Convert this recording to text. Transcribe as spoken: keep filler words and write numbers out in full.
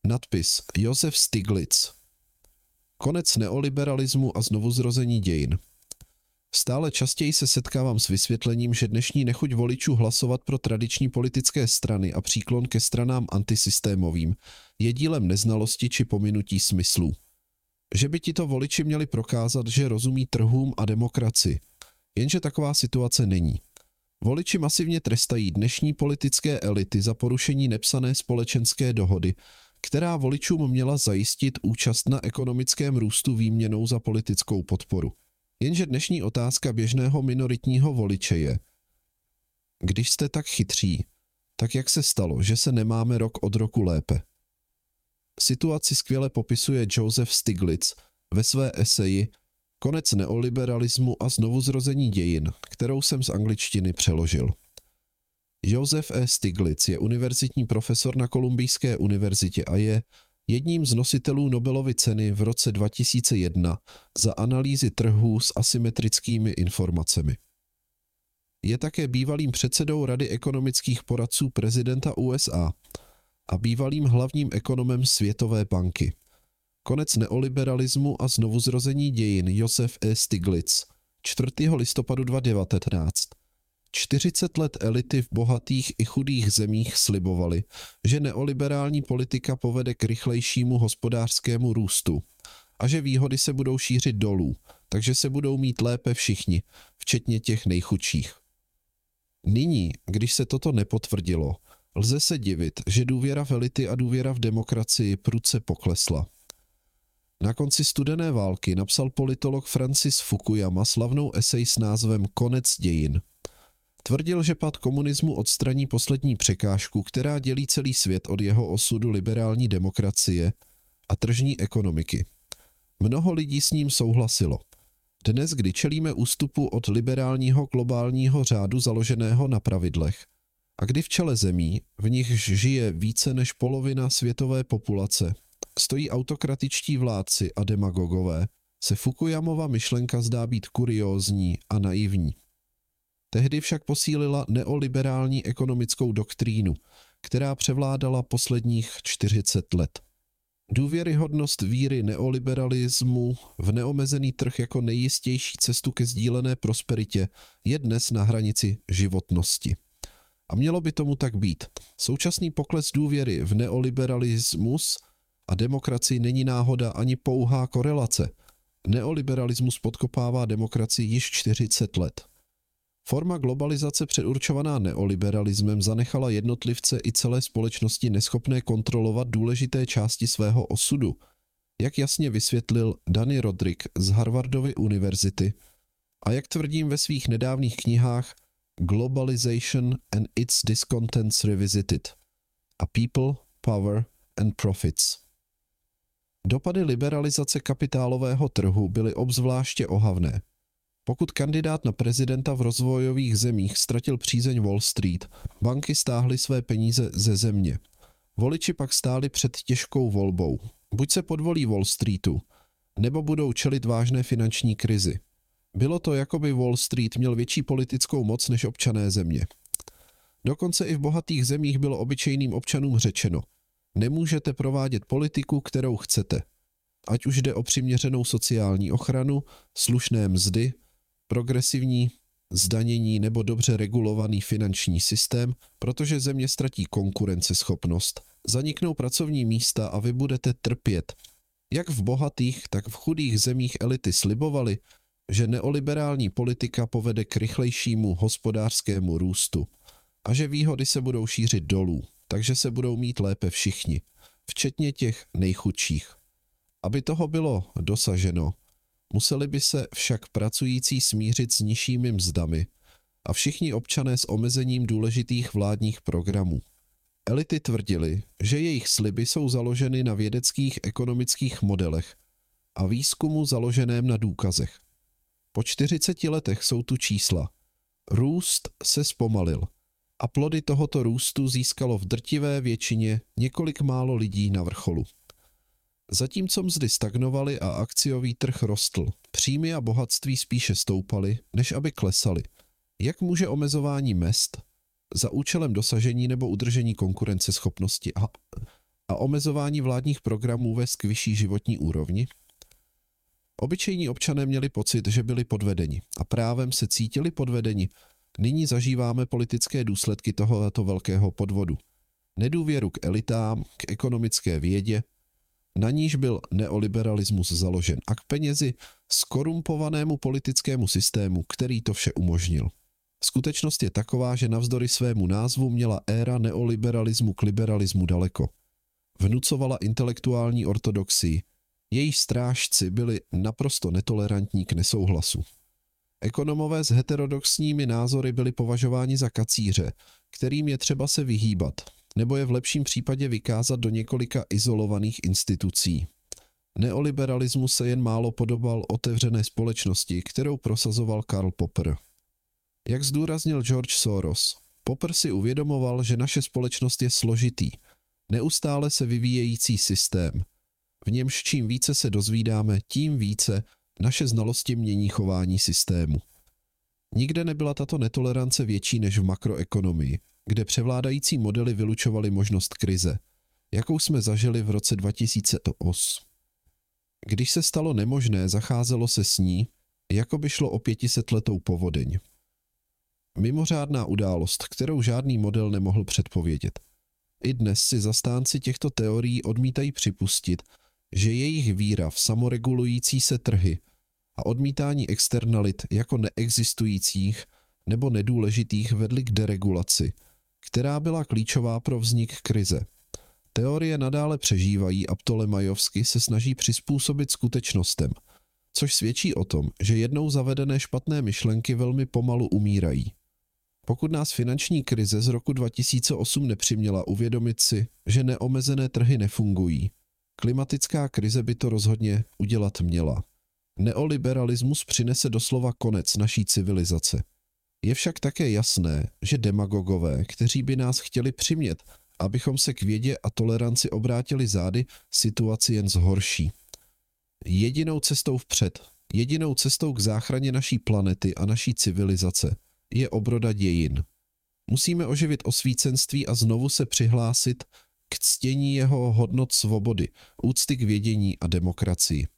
Nadpis Josef Stiglitz. Konec neoliberalismu a znovuzrození dějin. Stále častěji se setkávám s vysvětlením, že dnešní nechuť voličů hlasovat pro tradiční politické strany a příklon ke stranám antisystémovým je dílem neznalosti či pominutí smyslů. Že by tito voliči měli prokázat, že rozumí trhům a demokracii. Jenže taková situace není. Voliči masivně trestají dnešní politické elity za porušení nepsané společenské dohody, která voličům měla zajistit účast na ekonomickém růstu výměnou za politickou podporu. Jenže dnešní otázka běžného minoritního voliče je: když jste tak chytří, tak jak se stalo, že se nemáme rok od roku lépe? Situaci skvěle popisuje Joseph Stiglitz ve své eseji Konec neoliberalismu a znovuzrození dějin, kterou jsem z angličtiny přeložil. Joseph E. Stiglitz je univerzitní profesor na Kolumbijské univerzitě a je jedním z nositelů Nobelovy ceny v roce dva tisíce jedna za analýzy trhů s asymetrickými informacemi. Je také bývalým předsedou Rady ekonomických poradců prezidenta U S A a bývalým hlavním ekonomem Světové banky. Konec neoliberalismu a znovuzrození dějin Joseph E. Stiglitz, čtvrtého listopadu dva tisíce devatenáct. čtyřicet let elity v bohatých i chudých zemích slibovaly, že neoliberální politika povede k rychlejšímu hospodářskému růstu a že výhody se budou šířit dolů, takže se budou mít lépe všichni, včetně těch nejchudších. Nyní, když se toto nepotvrdilo, lze se divit, že důvěra v elity a důvěra v demokracii prudce poklesla. Na konci studené války napsal politolog Francis Fukuyama slavnou esej s názvem Konec dějin. Tvrdil, že pád komunismu odstraní poslední překážku, která dělí celý svět od jeho osudu liberální demokracie a tržní ekonomiky. Mnoho lidí s ním souhlasilo. Dnes, kdy čelíme ústupu od liberálního globálního řádu založeného na pravidlech a kdy v čele zemí, v nichž žije více než polovina světové populace, stojí autokratičtí vládci a demagogové, se Fukuyamova myšlenka zdá být kuriózní a naivní. Tehdy však posílila neoliberální ekonomickou doktrínu, která převládala posledních čtyřicet let. Důvěryhodnost víry neoliberalismu v neomezený trh jako nejistější cestu ke sdílené prosperitě je dnes na hranici životnosti. A mělo by tomu tak být. Současný pokles důvěry v neoliberalismus a demokracii není náhoda ani pouhá korelace. Neoliberalismus podkopává demokracii již čtyřicet let. Forma globalizace předurčovaná neoliberalismem zanechala jednotlivce i celé společnosti neschopné kontrolovat důležité části svého osudu, jak jasně vysvětlil Danny Rodrik z Harvardovy univerzity a jak tvrdím ve svých nedávných knihách Globalization and its Discontents Revisited a People, Power and Profits. Dopady liberalizace kapitálového trhu byly obzvláště ohavné. Pokud kandidát na prezidenta v rozvojových zemích ztratil přízeň Wall Street, banky stáhly své peníze ze země. Voliči pak stáli před těžkou volbou. Buď se podvolí Wall Streetu, nebo budou čelit vážné finanční krizi. Bylo to, jako by Wall Street měl větší politickou moc než občané země. Dokonce i v bohatých zemích bylo obyčejným občanům řečeno: nemůžete provádět politiku, kterou chcete. Ať už jde o přiměřenou sociální ochranu, slušné mzdy, progresivní zdanění nebo dobře regulovaný finanční systém, protože země ztratí konkurenceschopnost, zaniknou pracovní místa a vy budete trpět. Jak v bohatých, tak v chudých zemích elity slibovaly, že neoliberální politika povede k rychlejšímu hospodářskému růstu a že výhody se budou šířit dolů, takže se budou mít lépe všichni, včetně těch nejchudších. Aby toho bylo dosaženo, museli by se však pracující smířit s nižšími mzdami a všichni občané s omezením důležitých vládních programů. Elity tvrdily, že jejich sliby jsou založeny na vědeckých ekonomických modelech a výzkumu založeném na důkazech. Po čtyřiceti letech jsou tu čísla. Růst se zpomalil a plody tohoto růstu získalo v drtivé většině několik málo lidí na vrcholu. Zatímco mzdy stagnovaly a akciový trh rostl, příjmy a bohatství spíše stoupaly, než aby klesaly. Jak může omezování mezd za účelem dosažení nebo udržení konkurenceschopnosti a a omezování vládních programů vést k vyšší životní úrovni? Obyčejní občané měli pocit, že byli podvedeni a právem se cítili podvedeni. Nyní zažíváme politické důsledky tohoto velkého podvodu. Nedůvěru k elitám, k ekonomické vědě, na níž byl neoliberalismus založen, a k penězi skorumpovanému politickému systému, který to vše umožnil. Skutečnost je taková, že navzdory svému názvu měla éra neoliberalismu k liberalismu daleko. Vnucovala intelektuální ortodoxii. Její strážci byli naprosto netolerantní k nesouhlasu. Ekonomové s heterodoxními názory byli považováni za kacíře, kterým je třeba se vyhýbat, nebo je v lepším případě vykázat do několika izolovaných institucí. Neoliberalismus se jen málo podobal otevřené společnosti, kterou prosazoval Karl Popper. Jak zdůraznil George Soros, Popper si uvědomoval, že naše společnost je složitý, neustále se vyvíjející systém. V němž čím více se dozvídáme, tím více naše znalosti mění chování systému. Nikde nebyla tato netolerance větší než v makroekonomii, kde převládající modely vylučovaly možnost krize, jakou jsme zažili v roce dva tisíce osm. Když se stalo nemožné, zacházelo se s ní, jako by šlo o pětisetletou povodeň. Mimořádná událost, kterou žádný model nemohl předpovědět. I dnes si zastánci těchto teorií odmítají připustit, že jejich víra v samoregulující se trhy a odmítání externalit jako neexistujících nebo nedůležitých vedly k deregulaci, která byla klíčová pro vznik krize. Teorie nadále přežívají a Ptolemajovsky se snaží přizpůsobit skutečnostem, což svědčí o tom, že jednou zavedené špatné myšlenky velmi pomalu umírají. Pokud nás finanční krize z roku dva tisíce osm nepřiměla uvědomit si, že neomezené trhy nefungují, klimatická krize by to rozhodně udělat měla. Neoliberalismus přinese doslova konec naší civilizace. Je však také jasné, že demagogové, kteří by nás chtěli přimět, abychom se k vědě a toleranci obrátili zády, situaci jen zhorší. Jedinou cestou vpřed, jedinou cestou k záchraně naší planety a naší civilizace je obroda dějin. Musíme oživit osvícenství a znovu se přihlásit k ctění jeho hodnot svobody, úcty k vědění a demokracii.